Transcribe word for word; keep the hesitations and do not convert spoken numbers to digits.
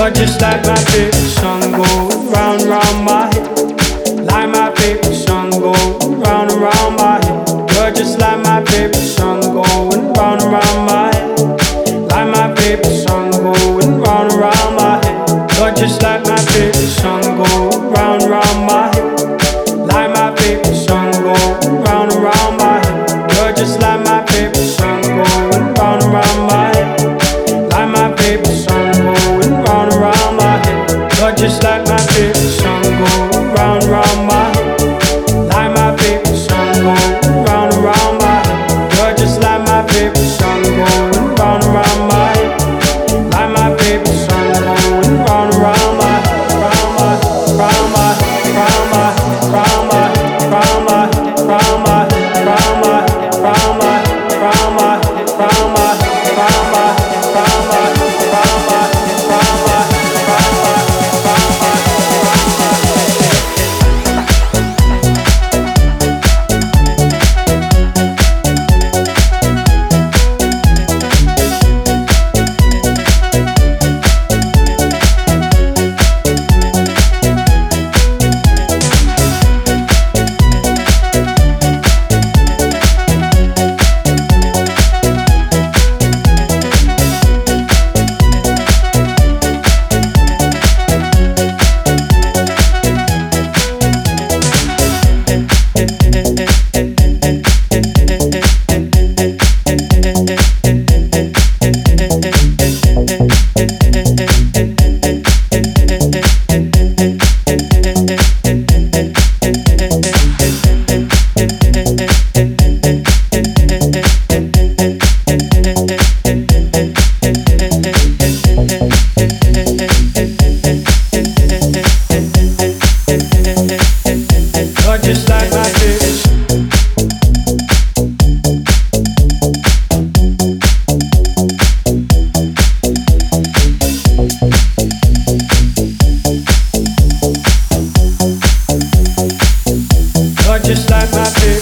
just like my favorite song goes round and round my head. Like my favorite song goes round and round my head. You're just like my favorite song going round and round my head. Like my favorite song going round and round my head. You're just like my favorite song goes round and round my head. Like my favorite song going round and round my head. You're just like my favorite song going round and round my head. Like my favorite song going round and round my head. You're just like my favorite song going round and round my head. Like my favorite song going round and round my head. You're just like my favorite song going round and round my head. Like my favorite song going round and round my head. Round my, round my, round my, round my, round my, round my, round my, round my, round my, round my, round my, round my, round my, round my, round my, round my. You're just like my favorite. You're just like my favorite.